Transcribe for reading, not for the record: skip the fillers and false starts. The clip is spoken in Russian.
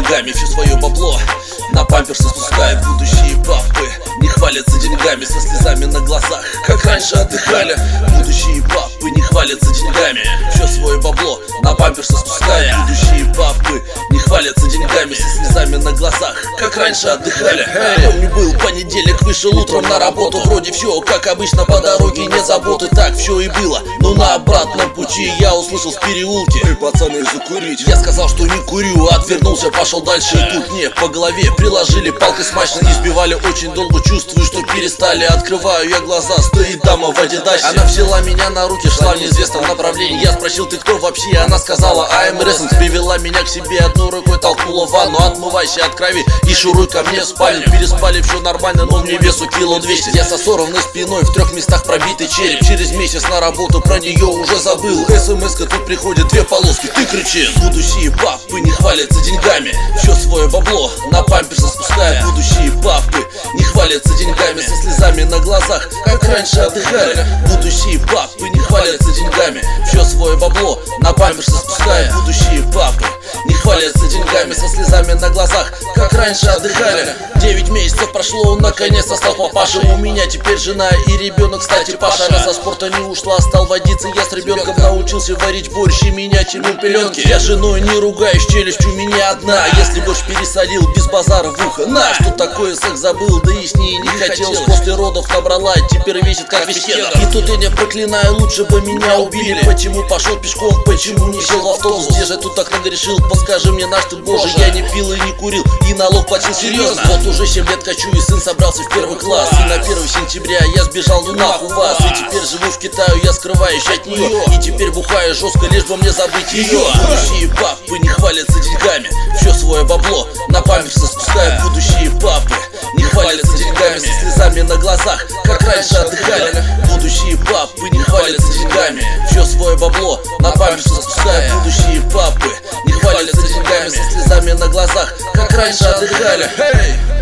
деньгами, все свое бабло на памперсы спускают. Будущие папы не хвалятся деньгами, со слезами на глазах, как раньше отдыхали. Будущие папы не хвалятся деньгами, все свое бабло на памперсы спускают. Будущие папы не хвалятся деньгами, со слезами на глазах, как раньше отдыхали. Помню, был понедельник, вышел утром на работу, вроде все как обычно, по дороге не заботы. Так все и было, но на обратном пути я услышал в переулке: «Эй, пацаны, закурить». Я сказал, что не курю, отвернулся, пошел дальше, и тут мне по голове приложили палкой смачно. Избивали очень долго, чувствую, что перестали. Открываю я глаза, стоит дама в адидасе. Она взяла меня на руки, шла в неизвестном направлении. Я спросил: ты кто вообще? Она сказала: I'm Essence. Привела меня к себе, одной рукой толкнула в ванну: отмывайся от крови и шуруй ко мне в спальню. Переспали, все нормально, но мне весу кило 200. Я со сорванной спиной, в 3 местах пробитый череп. Через месяц на работу про нее уже забыл. СМС-ка тут приходит, 2 полоски, ты кричи. Будущие папы не хвалятся деньгами, все свое бабло на памперсы спускают. Будущие папы не хвалятся деньгами, со слезами на глазах, как раньше отдыхали. Будущие папы не хвалятся деньгами, все свое бабло на памперсы спускают. Будущие папы не хвалятся деньгами, со слезами на глазах, как раньше отдыхали. 9 месяцев прошло, наконец-то стал папашей. У меня теперь жена и ребенок, кстати, Паша. Она со спорта не ушла, стал водиться я с ребенком. Научился варить борщ и менять ему пеленки. Я с женой не ругаюсь, челюсть у меня одна. Если борщ пересолил, без базара в ухо на. Что такое секс забыл, да и с ней не хотелось. После родов набрала, теперь весит как вещедо. И тут я не проклинаю, лучше бы меня убили. Почему пошел пешком, почему не сел в автобус? Где же тут так нагрешил, подскажи мне, наш ты Боже. Я не пил и не курил, и налог платил серьезно. Вот уже 7 лет качу, и сын собрался в 1 класс. И на 1 сентября я сбежал, ну нахуй вас. И теперь живу в Китае, я скрываюсь от нее. И теперь бухаю жестко, лишь бы мне забыть ее. Будущие папы не хвалятся деньгами, все свое бабло на памперсы спускают. Будущие папы не хвалятся деньгами, со слезами на глазах, как раньше отдыхали. Будущие папы не хвалятся деньгами, все свое бабло на памперсы спускают. Будущие папы не хвалятся деньгами, со слезами на глазах, как раньше отдыхали.